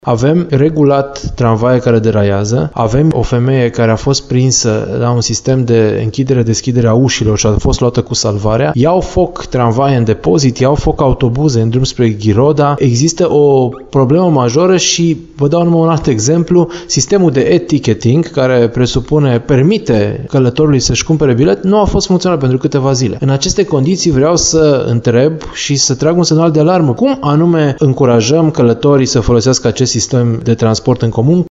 Avem regulat tramvaie care deraiază, avem o femeie care a fost prinsă la un sistem de închidere-deschidere a ușilor și a fost luată cu salvarea, iau foc tramvaie în depozit, iau foc autobuze în drum spre Ghiroda, există o problemă majoră și vă dau numai un alt exemplu, sistemul de e-ticketing care permite călătorului să-și cumpere bilet, nu a fost funcțional pentru câteva zile. În aceste condiții vreau să întreb și să trag un semnal de alarmă. Cum anume încurajăm călătorii să folosească acest sistem de transport în comun?